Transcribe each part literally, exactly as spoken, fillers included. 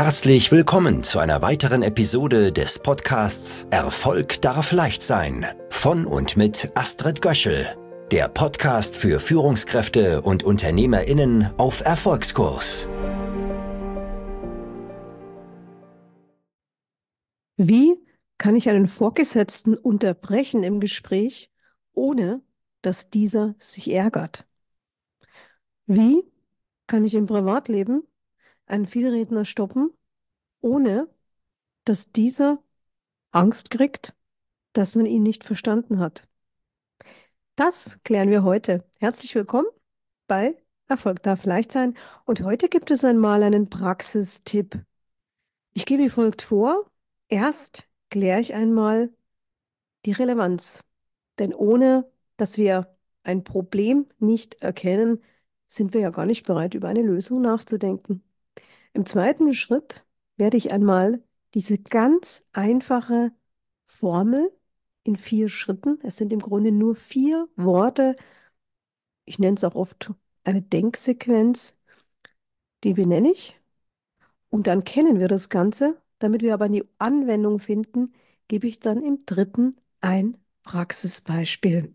Herzlich willkommen zu einer weiteren Episode des Podcasts Erfolg darf leicht sein von und mit Astrid Göschel, der Podcast für Führungskräfte und UnternehmerInnen auf Erfolgskurs. Wie kann ich einen Vorgesetzten unterbrechen im Gespräch, ohne dass dieser sich ärgert? Wie kann ich im Privatleben einen Vielredner stoppen, ohne dass dieser Angst kriegt, dass man ihn nicht verstanden hat? Das klären wir heute. Herzlich willkommen bei Erfolg darf leicht sein. Und heute gibt es einmal einen Praxistipp. Ich gehe wie folgt vor. Erst kläre ich einmal die Relevanz. Denn ohne dass wir ein Problem nicht erkennen, sind wir ja gar nicht bereit, über eine Lösung nachzudenken. Im zweiten Schritt werde ich einmal diese ganz einfache Formel in vier Schritten, es sind im Grunde nur vier Worte, ich nenne es auch oft eine Denksequenz, die benenne ich. Und dann kennen wir das Ganze. Damit wir aber eine Anwendung finden, gebe ich dann im dritten ein Praxisbeispiel.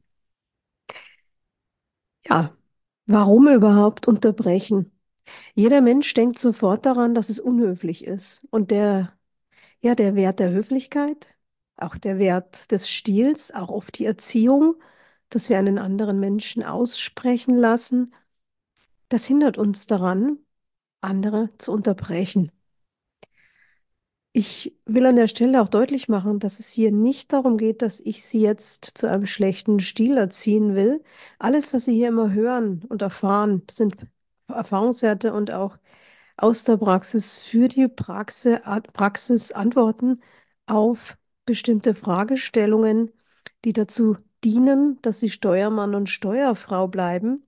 Ja, warum überhaupt unterbrechen? Jeder Mensch denkt sofort daran, dass es unhöflich ist. Und der, ja, der Wert der Höflichkeit, auch der Wert des Stils, auch oft die Erziehung, dass wir einen anderen Menschen aussprechen lassen, das hindert uns daran, andere zu unterbrechen. Ich will an der Stelle auch deutlich machen, dass es hier nicht darum geht, dass ich Sie jetzt zu einem schlechten Stil erziehen will. Alles, was Sie hier immer hören und erfahren, sind Erfahrungswerte und auch aus der Praxis für die Praxis, Praxis Antworten auf bestimmte Fragestellungen, die dazu dienen, dass Sie Steuermann und Steuerfrau bleiben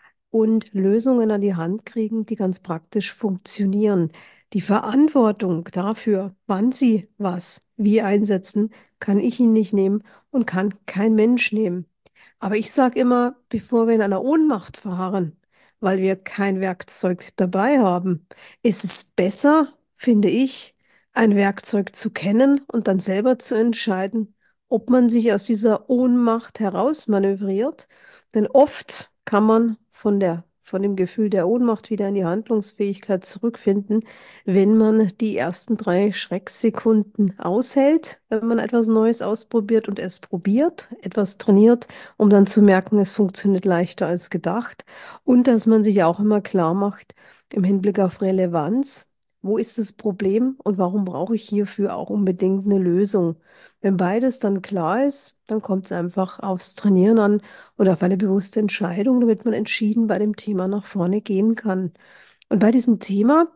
und Lösungen an die Hand kriegen, die ganz praktisch funktionieren. Die Verantwortung dafür, wann Sie was wie einsetzen, kann ich Ihnen nicht nehmen und kann kein Mensch nehmen. Aber ich sage immer, bevor wir in einer Ohnmacht verharren, weil wir kein Werkzeug dabei haben, ist es besser, finde ich, ein Werkzeug zu kennen und dann selber zu entscheiden, ob man sich aus dieser Ohnmacht herausmanövriert. Denn oft kann man von der, von dem Gefühl der Ohnmacht wieder in die Handlungsfähigkeit zurückfinden, wenn man die ersten drei Schrecksekunden aushält, wenn man etwas Neues ausprobiert und es probiert, etwas trainiert, um dann zu merken, es funktioniert leichter als gedacht. Und dass man sich auch immer klar macht, im Hinblick auf Relevanz, wo ist das Problem und warum brauche ich hierfür auch unbedingt eine Lösung? Wenn beides dann klar ist, dann kommt es einfach aufs Trainieren an und auf eine bewusste Entscheidung, damit man entschieden bei dem Thema nach vorne gehen kann. Und bei diesem Thema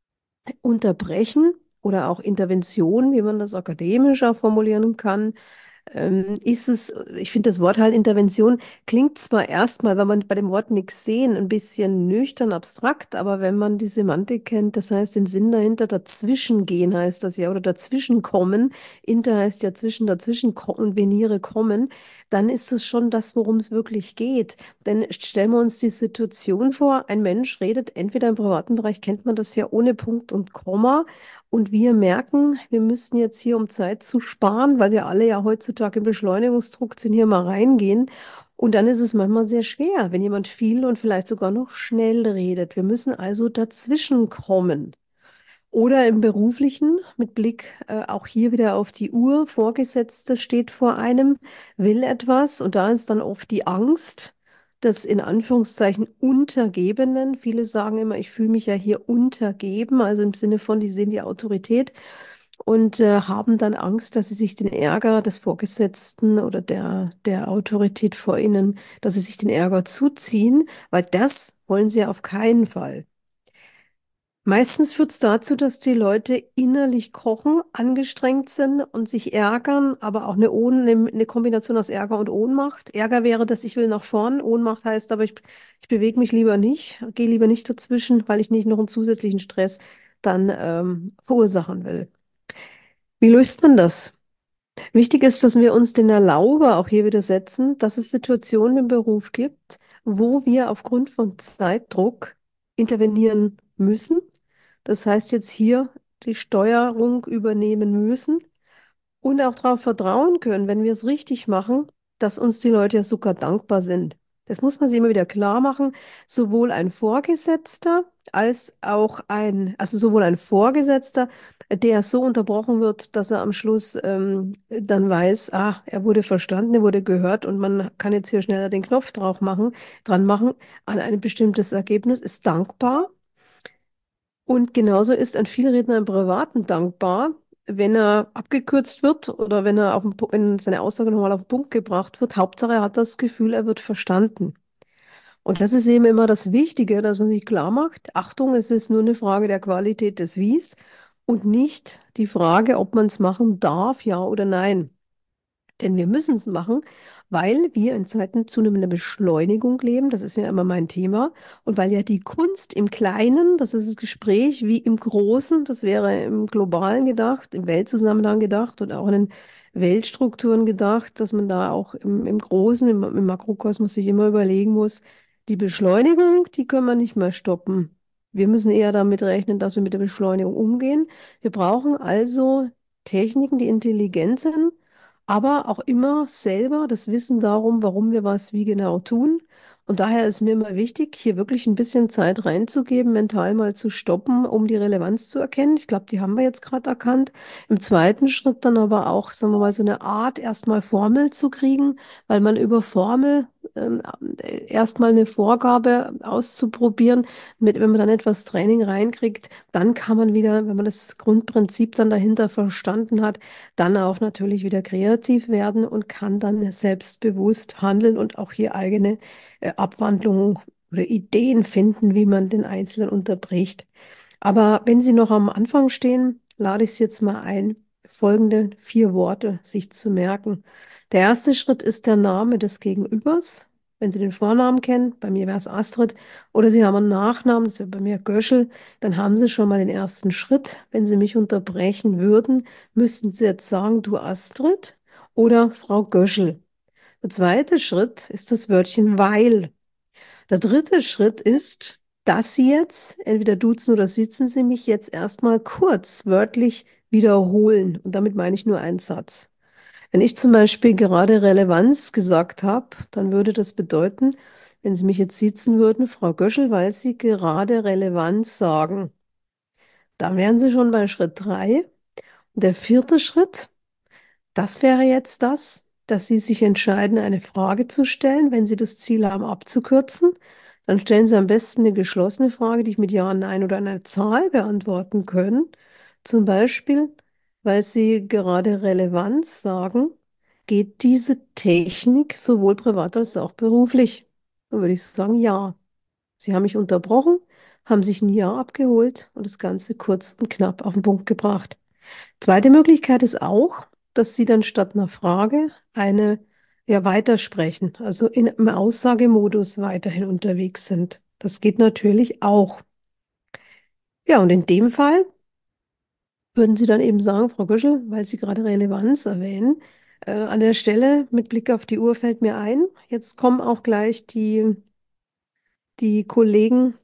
Unterbrechen oder auch Intervention, wie man das akademisch auch formulieren kann, ähm, ist es, ich finde das Wort halt Intervention klingt zwar erstmal, wenn man bei dem Wort nichts sehen, ein bisschen nüchtern, abstrakt, aber wenn man die Semantik kennt, das heißt den Sinn dahinter, dazwischen gehen heißt das ja, oder dazwischen kommen, inter heißt ja zwischen, dazwischen ko- und veniere kommen, dann ist es schon das, worum es wirklich geht. Denn stellen wir uns die Situation vor, ein Mensch redet, entweder im privaten Bereich kennt man das ja ohne Punkt und Komma, und wir merken, wir müssen jetzt hier, um Zeit zu sparen, weil wir alle ja heutzutage im Beschleunigungsdruck sind, hier mal reingehen. Und dann ist es manchmal sehr schwer, wenn jemand viel und vielleicht sogar noch schnell redet. Wir müssen also dazwischen kommen. Oder im Beruflichen, mit Blick äh, auch hier wieder auf die Uhr, Vorgesetzte steht vor einem, will etwas und da ist dann oft die Angst des in Anführungszeichen Untergebenen. Viele sagen immer, ich fühle mich ja hier untergeben, also im Sinne von, die sehen die Autorität und äh, haben dann Angst, dass sie sich den Ärger des Vorgesetzten oder der, der Autorität vor ihnen, dass sie sich den Ärger zuziehen, weil das wollen sie ja auf keinen Fall. Meistens führt es dazu, dass die Leute innerlich kochen, angestrengt sind und sich ärgern, aber auch eine, Ohn eine, eine Kombination aus Ärger und Ohnmacht. Ärger wäre, dass ich will nach vorn. Ohnmacht heißt aber, ich, ich bewege mich lieber nicht, gehe lieber nicht dazwischen, weil ich nicht noch einen zusätzlichen Stress dann ähm, verursachen will. Wie löst man das? Wichtig ist, dass wir uns den Erlauber auch hier wieder setzen, dass es Situationen im Beruf gibt, wo wir aufgrund von Zeitdruck intervenieren müssen. Das heißt jetzt hier die Steuerung übernehmen müssen und auch darauf vertrauen können, wenn wir es richtig machen, dass uns die Leute ja sogar dankbar sind. Das muss man sich immer wieder klar machen. Sowohl ein Vorgesetzter als auch ein, also sowohl ein Vorgesetzter, der so unterbrochen wird, dass er am Schluss ähm, dann weiß, ah, er wurde verstanden, er wurde gehört und man kann jetzt hier schneller den Knopf drauf machen, dran machen an ein bestimmtes Ergebnis, ist dankbar. Und genauso ist ein Vielredner im Privaten dankbar, wenn er abgekürzt wird oder wenn er auf den, Pu- wenn seine Aussage nochmal auf den Punkt gebracht wird. Hauptsache, er hat das Gefühl, er wird verstanden. Und das ist eben immer das Wichtige, dass man sich klar macht, Achtung, es ist nur eine Frage der Qualität des Wies und nicht die Frage, ob man es machen darf, ja oder nein. Denn wir müssen es machen, weil wir in Zeiten zunehmender Beschleunigung leben. Das ist ja immer mein Thema. Und weil ja die Kunst im Kleinen, das ist das Gespräch, wie im Großen, das wäre im Globalen gedacht, im Weltzusammenhang gedacht und auch in den Weltstrukturen gedacht, dass man da auch im, im Großen, im, im Makrokosmos sich immer überlegen muss, die Beschleunigung, die können wir nicht mehr stoppen. Wir müssen eher damit rechnen, dass wir mit der Beschleunigung umgehen. Wir brauchen also Techniken, die intelligent sind, aber auch immer selber das Wissen darum, warum wir was wie genau tun. Und daher ist mir immer wichtig, hier wirklich ein bisschen Zeit reinzugeben, mental mal zu stoppen, um die Relevanz zu erkennen. Ich glaube, die haben wir jetzt gerade erkannt. Im zweiten Schritt dann aber auch, sagen wir mal, so eine Art, erstmal Formel zu kriegen, weil man über Formel ähm, erstmal eine Vorgabe auszuprobieren, mit, wenn man dann etwas Training reinkriegt, dann kann man wieder, wenn man das Grundprinzip dann dahinter verstanden hat, dann auch natürlich wieder kreativ werden und kann dann selbstbewusst handeln und auch hier eigene äh, Abwandlungen oder Ideen finden, wie man den Einzelnen unterbricht. Aber wenn Sie noch am Anfang stehen, lade ich Sie jetzt mal ein, folgende vier Worte sich zu merken. Der erste Schritt ist der Name des Gegenübers. Wenn Sie den Vornamen kennen, bei mir wäre es Astrid, oder Sie haben einen Nachnamen, das wäre bei mir Göschel, dann haben Sie schon mal den ersten Schritt. Wenn Sie mich unterbrechen würden, müssten Sie jetzt sagen, du Astrid oder Frau Göschel. Der zweite Schritt ist das Wörtchen weil. Der dritte Schritt ist, dass Sie jetzt, entweder duzen oder sitzen Sie mich jetzt erstmal kurz wörtlich wiederholen. Und damit meine ich nur einen Satz. Wenn ich zum Beispiel gerade Relevanz gesagt habe, dann würde das bedeuten, wenn Sie mich jetzt sitzen würden, Frau Göschel, weil Sie gerade Relevanz sagen. Dann wären Sie schon bei Schritt drei. Und der vierte Schritt, das wäre jetzt das, dass Sie sich entscheiden, eine Frage zu stellen. Wenn Sie das Ziel haben, abzukürzen, dann stellen Sie am besten eine geschlossene Frage, die ich mit Ja, Nein oder einer Zahl beantworten können. Zum Beispiel, weil Sie gerade Relevanz sagen, geht diese Technik sowohl privat als auch beruflich? Dann würde ich sagen, ja. Sie haben mich unterbrochen, haben sich ein Ja abgeholt und das Ganze kurz und knapp auf den Punkt gebracht. Zweite Möglichkeit ist auch, dass Sie dann statt einer Frage eine ja weitersprechen, also in, im Aussagemodus weiterhin unterwegs sind. Das geht natürlich auch. Ja, und in dem Fall würden Sie dann eben sagen, Frau Göschel, weil Sie gerade Relevanz erwähnen, äh, an der Stelle mit Blick auf die Uhr fällt mir ein, jetzt kommen auch gleich die, die Kollegen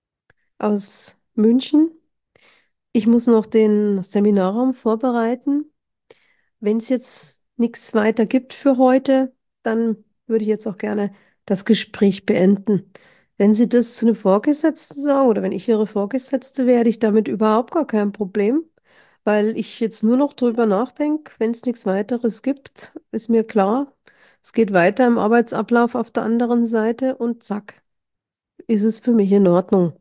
aus München. Ich muss noch den Seminarraum vorbereiten. Wenn es jetzt nichts weiter gibt für heute, dann würde ich jetzt auch gerne das Gespräch beenden. Wenn Sie das zu einem Vorgesetzten sagen oder wenn ich Ihre Vorgesetzte wäre, hätte ich damit überhaupt gar kein Problem, weil ich jetzt nur noch drüber nachdenke, wenn es nichts weiteres gibt, ist mir klar, es geht weiter im Arbeitsablauf auf der anderen Seite und zack, ist es für mich in Ordnung.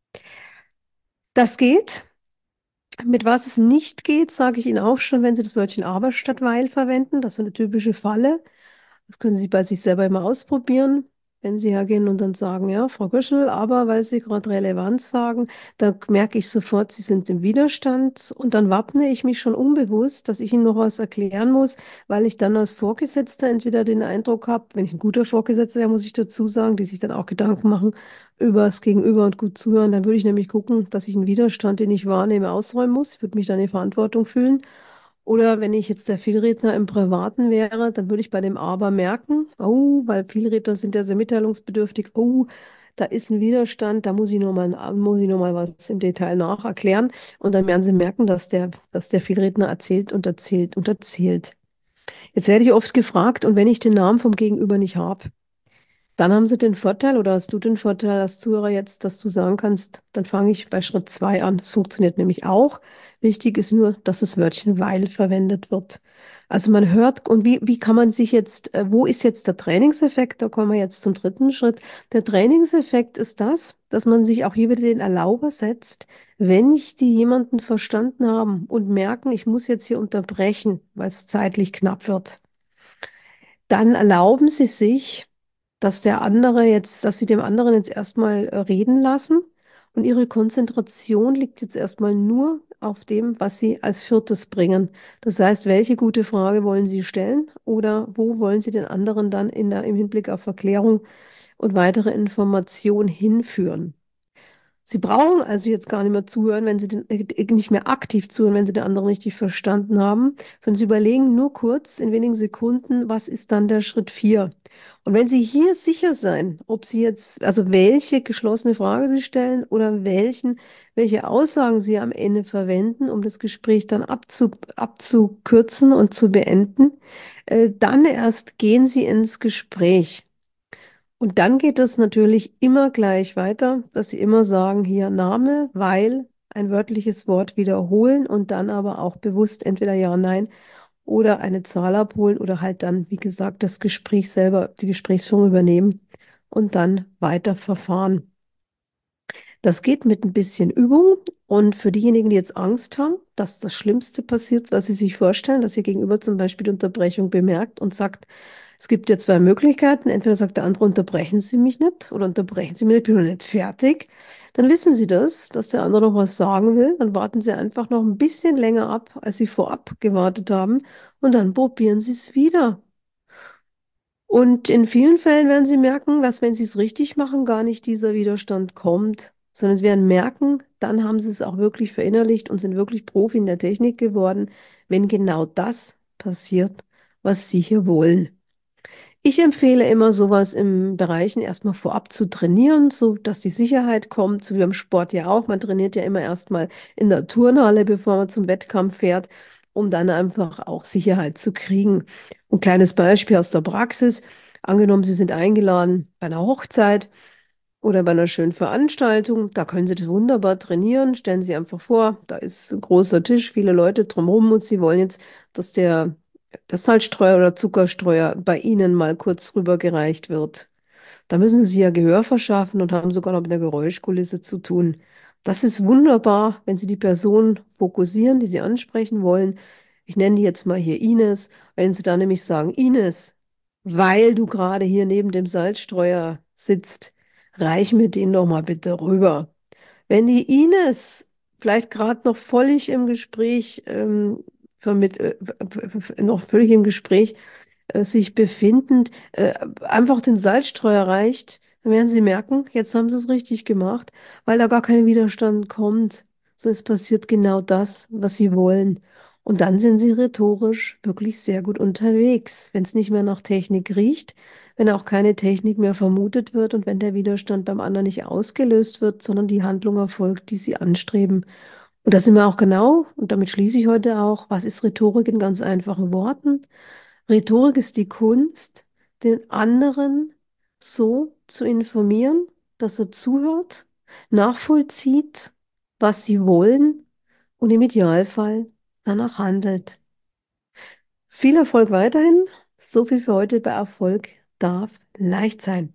Das geht. Mit was es nicht geht, sage ich Ihnen auch schon, wenn Sie das Wörtchen aber statt weil verwenden. Das ist so eine typische Falle. Das können Sie bei sich selber immer ausprobieren. Wenn Sie hergehen und dann sagen, ja, Frau Göschel, aber weil Sie gerade Relevanz sagen, da merke ich sofort, Sie sind im Widerstand und dann wappne ich mich schon unbewusst, dass ich Ihnen noch was erklären muss, weil ich dann als Vorgesetzter entweder den Eindruck habe, wenn ich ein guter Vorgesetzter wäre, muss ich dazu sagen, die sich dann auch Gedanken machen über das Gegenüber und gut zuhören, dann würde ich nämlich gucken, dass ich einen Widerstand, den ich wahrnehme, ausräumen muss. Ich würde mich dann in Verantwortung fühlen. Oder wenn ich jetzt der Vielredner im Privaten wäre, dann würde ich bei dem Aber merken, oh, weil Vielredner sind ja sehr mitteilungsbedürftig, oh, da ist ein Widerstand, da muss ich nochmal, muss ich noch mal was im Detail nacherklären. Und dann werden Sie merken, dass der, dass der Vielredner erzählt und erzählt und erzählt. Jetzt werde ich oft gefragt, und wenn ich den Namen vom Gegenüber nicht habe, dann haben Sie den Vorteil oder hast du den Vorteil als Zuhörer jetzt, dass du sagen kannst, dann fange ich bei Schritt zwei an. Das funktioniert nämlich auch. Wichtig ist nur, dass das Wörtchen weil verwendet wird. Also man hört, und wie, wie kann man sich jetzt, äh, wo ist jetzt der Trainingseffekt? Da kommen wir jetzt zum dritten Schritt. Der Trainingseffekt ist das, dass man sich auch hier wieder den Erlauber setzt, wenn ich die jemanden verstanden haben und merken, ich muss jetzt hier unterbrechen, weil es zeitlich knapp wird, dann erlauben Sie sich, dass der andere jetzt, dass Sie dem anderen jetzt erstmal äh, reden lassen und Ihre Konzentration liegt jetzt erstmal nur auf dem, was Sie als viertes bringen. Das heißt, welche gute Frage wollen Sie stellen oder wo wollen Sie den anderen dann in der, im Hinblick auf Erklärung und weitere Informationen hinführen? Sie brauchen also jetzt gar nicht mehr zuhören, wenn Sie den, äh, nicht mehr aktiv zuhören, wenn Sie den anderen richtig verstanden haben, sondern Sie überlegen nur kurz in wenigen Sekunden, was ist dann der Schritt vier? Und wenn Sie hier sicher sein, ob Sie jetzt, also welche geschlossene Frage Sie stellen oder welchen, welche Aussagen Sie am Ende verwenden, um das Gespräch dann abzu, abzukürzen und zu beenden, äh, dann erst gehen Sie ins Gespräch. Und dann geht es natürlich immer gleich weiter, dass Sie immer sagen, hier Name, weil ein wörtliches Wort wiederholen und dann aber auch bewusst entweder ja, nein oder eine Zahl abholen oder halt dann, wie gesagt, das Gespräch selber, die Gesprächsführung übernehmen und dann weiter verfahren. Das geht mit ein bisschen Übung und für diejenigen, die jetzt Angst haben, dass das Schlimmste passiert, was sie sich vorstellen, dass ihr Gegenüber zum Beispiel die Unterbrechung bemerkt und sagt, es gibt ja zwei Möglichkeiten. Entweder sagt der andere, unterbrechen Sie mich nicht oder unterbrechen Sie mich nicht, ich bin noch nicht fertig. Dann wissen Sie das, dass der andere noch was sagen will. Dann warten Sie einfach noch ein bisschen länger ab, als Sie vorab gewartet haben. Und dann probieren Sie es wieder. Und in vielen Fällen werden Sie merken, dass wenn Sie es richtig machen, gar nicht dieser Widerstand kommt, sondern Sie werden merken, dann haben Sie es auch wirklich verinnerlicht und sind wirklich Profi in der Technik geworden, wenn genau das passiert, was Sie hier wollen. Ich empfehle immer sowas im Bereichen erstmal vorab zu trainieren, so dass die Sicherheit kommt, so wie beim Sport ja auch. Man trainiert ja immer erstmal in der Turnhalle, bevor man zum Wettkampf fährt, um dann einfach auch Sicherheit zu kriegen. Ein kleines Beispiel aus der Praxis. Angenommen, Sie sind eingeladen bei einer Hochzeit oder bei einer schönen Veranstaltung. Da können Sie das wunderbar trainieren. Stellen Sie einfach vor, da ist ein großer Tisch, viele Leute drumherum und Sie wollen jetzt, dass der das Salzstreuer oder Zuckerstreuer bei Ihnen mal kurz rübergereicht wird. Da müssen Sie sich ja Gehör verschaffen und haben sogar noch mit der Geräuschkulisse zu tun. Das ist wunderbar, wenn Sie die Person fokussieren, die Sie ansprechen wollen. Ich nenne die jetzt mal hier Ines. Wenn Sie dann nämlich sagen, Ines, weil du gerade hier neben dem Salzstreuer sitzt, reich mir den doch mal bitte rüber. Wenn die Ines vielleicht gerade noch völlig im Gespräch ähm, vermitt, äh, noch völlig im Gespräch äh, sich befindend, äh, einfach den Salzstreuer reicht, dann werden Sie merken, jetzt haben Sie es richtig gemacht, weil da gar kein Widerstand kommt. So, es passiert genau das, was Sie wollen. Und dann sind Sie rhetorisch wirklich sehr gut unterwegs, wenn es nicht mehr nach Technik riecht, wenn auch keine Technik mehr vermutet wird und wenn der Widerstand beim anderen nicht ausgelöst wird, sondern die Handlung erfolgt, die Sie anstreben. Und da sind wir auch genau, und damit schließe ich heute auch, was ist Rhetorik in ganz einfachen Worten? Rhetorik ist die Kunst, den anderen so zu informieren, dass er zuhört, nachvollzieht, was sie wollen und im Idealfall danach handelt. Viel Erfolg weiterhin. So viel für heute bei Erfolg darf leicht sein.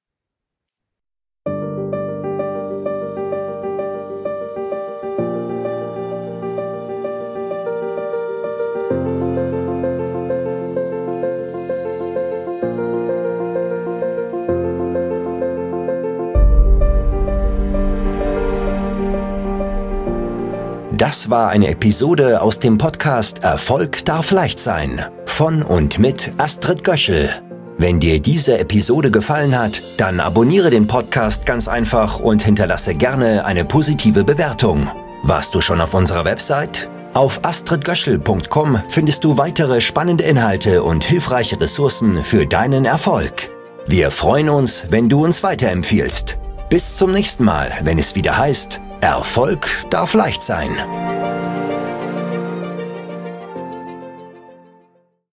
Das war eine Episode aus dem Podcast Erfolg darf leicht sein von und mit Astrid Göschel. Wenn dir diese Episode gefallen hat, dann abonniere den Podcast ganz einfach und hinterlasse gerne eine positive Bewertung. Warst du schon auf unserer Website? Auf astrid göschel punkt com findest du weitere spannende Inhalte und hilfreiche Ressourcen für deinen Erfolg. Wir freuen uns, wenn du uns weiterempfiehlst. Bis zum nächsten Mal, wenn es wieder heißt, Erfolg darf leicht sein.